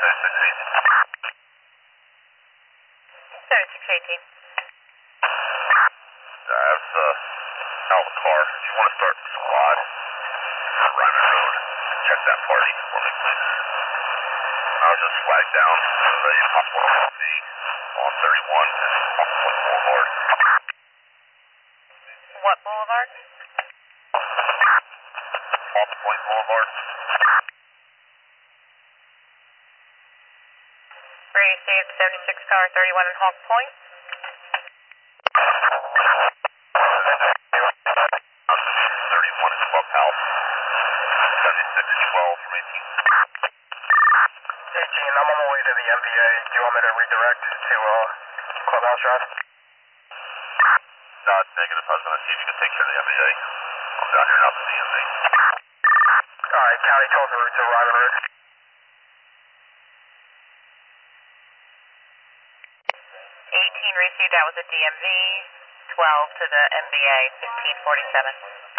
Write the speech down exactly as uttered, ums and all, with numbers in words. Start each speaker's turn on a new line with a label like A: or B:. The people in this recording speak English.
A: seventy-six eighteen.
B: I was uh, out of the car. If you want to start squad, Ryman Road, check that party for me, please. I was just flagged down for a possible C on thirty-one and Hawk Point Boulevard.
A: What boulevard?
B: Hawk Point Boulevard.
A: Brady State seventy-six Power thirty-one and Hawk Point.
B: thirty-one in Clubhouse. seventy-six twelve from eighteen.
C: eighteen, I'm on my way to the M P A. Do you want me to redirect to uh, Clubhouse Drive?
B: No, it's negative. I was going to see if you could take care of the M B A. I'm down here now at the D M V.
C: Alright, County twelve route to Ryman Road.
A: eighteen received, that was a D M V. twelve to the M B A, fifteen forty-seven.